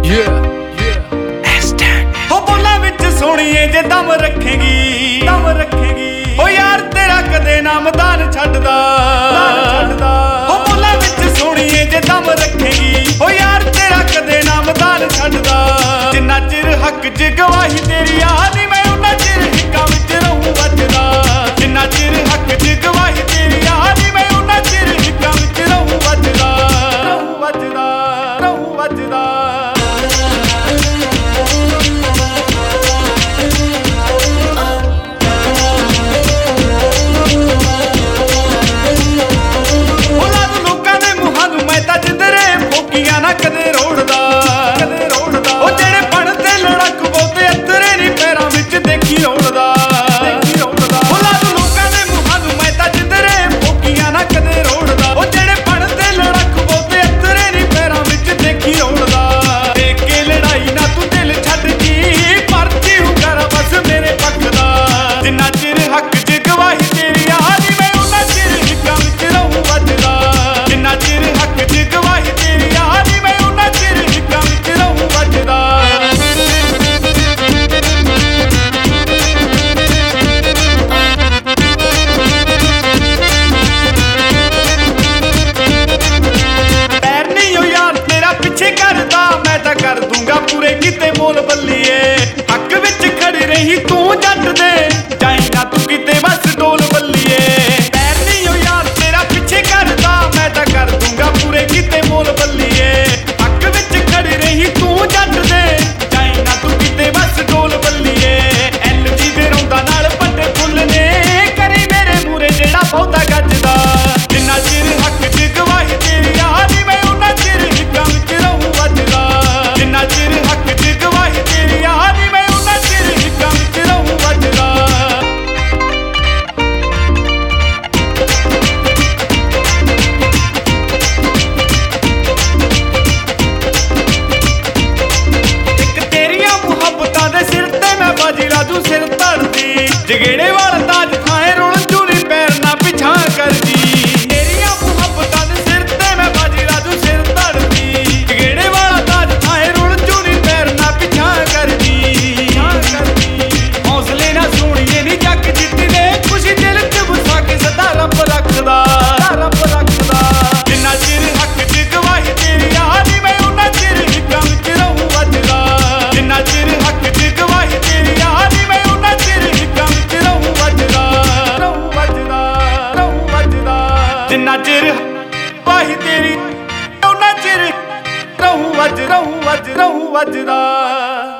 ਹੋ ਬੋਲਾਂ ਵਿੱਚ ਸੋਹਣੀਏ ਜੇ ਦਮ ਰੱਖੇਗੀ ਹੋ ਯਾਰ ਤੇਰਾ ਕਦੇ ਨਾ ਮੈਦਾਨ ਛੱਡਦਾ ਹੋ ਬੋਲਾਂ ਵਿੱਚ ਸੋਹਣੀਏ ਜੇ ਦਮ ਰੱਖੇਗੀ ਹੋ ਯਾਰ ਤੇਰਾ ਕਦੇ ਨਾ ਮੈਦਾਨ ਛੱਡਦਾ ਜਿੰਨਾ ਚਿਰ ਹੱਕ 'ਚ ਗਵਾਹੀ ਤੇਰੀ ਆ ਨੀ ਮੈਂ ਉਹਨਾਂ ਚਿਰ ਹਿੱਕਾਂ ਵਿੱਚ ਰਹੂੰ ਵੱਜਦਾ ਜਿੰਨਾ ਚਿਰ ਹੱਕ 'ਚ ਗਵਾਹੀ ਤੇਰੀ ਆ ਨੀ ਮੈਂ ਉਹਨਾਂ ਚਿਰ ਹਿੱਕਾਂ ਵਿੱਚ ਰਹੂੰ ਵੱਜਦਾ ਰਹੂੰ ਵੱਜਦਾ ਨਾ ਕਦੇ ਰੋੜਦਾ ਉਹ ਜਿਹੜੇ ਬਣ ਤੇ ਲੜਕ ਬਹੁਤੇ ਅਤਰੇ ਨੀ ਪੈਰਾਂ ਵਿੱਚ ਦੇਖੀ ਰੋੜਦਾ ਉਹ ਲਾਦ ਲੋਕਾਂ ਦੇ ਮੂੰਹਾਂ ਨੂੰ ਮੈਂ ਤਾਂ ਜਿੱਧਰੇ ਫੋਕੀਆਂ ਨਾ ਕਦੇ ਰੋੜਦਾ ਉਹ ਜਿਹੜੇ ਬਣ ਤੇ ਲੜਕ ਬਹੁਤੇ ਅਤਰੇ ਨੀ ਪੈਰਾਂ ਵਿੱਚ ਦੇਖੀ ਰੋੜਦਾ ਦੇਖ ਕੇ ਲੜਾਈ ਨਾ ਤੂੰ ਦਿਲ ਛੱਡ ਜੀ ਪਰਚੀ ਹੂੰ ਕਰ ਬਸ ਮੇਰੇ ਪੱਖ ਦਾ ਜਿੰਨਾ ਚਿਰ ਹੱਕ 'ਚ ਗਵਾਹੀ ਤੇਰੀ ਆ ਨੀ ਮੈਂ ਉਹਨਾਂ ਚਿਰ ਹਿੱਕਾਂ ਵਿੱਚ ਰਹੂੰ ਵੱਜਦਾ ਜਿੰਨਾ ਚਿਰ ਹੱਕ 'ਚ ਗਵਾਹੀ ਤੇਰੀ ਆ ਕਰ ਦੂੰਗਾ ਪੂਰੇ ਕਿਤੇ ਮੋਲ ਬੱਲੀਏ ਹੱਕ ਵਿੱਚ ਖੜੀ ਰਹੀ ਤੂੰ ਜੱਟ ਦੇ ਜਾਈ ਨਾ ਤੂੰ ਕਿਤੇ ਬਸ ਡੋਲ ਬੱਲੀਏ ਪੈਰ ਨਹੀਂ ਹੋ ਯਾਰ ਤੇਰਾ ਪਿੱਛੇ ਕਰਦਾ ਮੈਂ ਤਾਂ ਕਰ ਦੂੰਗਾ ਪੂਰੇ ਕਿਤੇ ਮੋਲ ਬੱਲੀਏ ਹੱਕ ਵਿੱਚ ਖੜੀ ਰਹੀ ਤੂੰ ਜੱਟ ਦੇ ਜਾਈ ਨਾ ਤੂੰ ਕਿਤੇ ਬਸ ਡੋਲ ਬੱਲੀਏ ਐਲਜੀ ਦੇ ਰੌਂਦਾ ਨਾਲ ਪੱਟੇ ਫੁੱਲ ਨੇ ਕਰੀ ਮੇਰੇ ਮੂਰੇ ਜਿਹੜਾ ਬਹੁਤਾ ਗੱਜਦਾ ਜਿੰਨਾ ਚਿਰ ਹੱਕ 'ਚ ਗਵਾਹੀ ਤੇਰੀ ਆ ਨੀ ਮੈਂ ਉਹਨਾਂ ਚਿਰ ਹਿੱਕਾਂ ਵਿੱਚ ਰਹੂੰ ਵੱਜਦਾ ਜਿੰਨਾ ਚਿਰ ਹੱਕ 'ਚ ਗਵਾਹੀ ਤੇਰੀ ਆ ਨੀ ਮੈਂ ਉਹਨਾਂ ਚਿਰ ਹਿੱਕਾਂ ਵਿੱਚ ਰਹੂੰ ਵੱਜਦਾ ਇੱਕ ਤੇਰੀਆਂ ਮੁਹੱਬਤਾਂ ਦੇ ਸਿਰ ਤੇ ਮੈਂ ਬਾਜੀ ਰਾਜੂ ਸਿਰ ਧੜਦੀ ਜਗੇੜੇ ਵਾਲਾ ਤਾਜ ਖਾਏ ਰੁਲ ਜੂਰੀ ਪੈਰ ਨਾ ਪਿਛਾਂ ਕਰਦੀ ਤੇਰੀਆਂ ਮੁਹੱਬਤਾਂ ਦੇ ਸਿਰ ਤੇ ਮੈਂ ਬਾਜੀ ਰਾਜੂ ਸਿਰ ਧੜਦੀ ਜਗੇੜੇ ਵਾਲਾ ਤਾਜ ਖਾਏ ਰੁਲ ਜੂਰੀ ਪੈਰ ਨਾ ਪਿਛਾਂ ਕਰਦੀ ਹੌਸਲੇ ਨਾ ਸੋਹਣੀਏ ਨੀ ਜੱਗ ਜਿੱਤਦੇ ਖੁਸ਼ੀ ਦਿਲ 'ਚ ਵਸਾ ਕੇ ਸਦਾ ਰੱਬ ਰੱਖਦਾ ਜਿੰਨਾ ਚਿਰ ਹੱਕ 'ਚ ਗਵਾਹੀ ਤੇਰੀ ਆ ਨੀ ਮੈਂ ਉਹਨਾਂ ਚਿਰ ਹਿੱਕਾਂ ਵਿੱਚ ਰਹੂੰ ਵੱਜਦਾ ਜਿੰਨਾ ਚਿਰ ਹੱਕ 'ਚ ਗਵਾਹੀ ਤੇਰੀ ਆ ਨੀ ਮੈਂ ਉਹਨਾਂ ਚਿਰ ਹਿੱਕਾਂ ਵਿੱਚ ਰਹੂੰ ਵੱਜਦਾ ਜਿੰਨਾ ਚਿਰ ਗਵਾਹੀ ਤੇਰੀ ਉਹਨਾਂ ਚਿਰ ਰਹੂੰ ਵੱਜਦਾ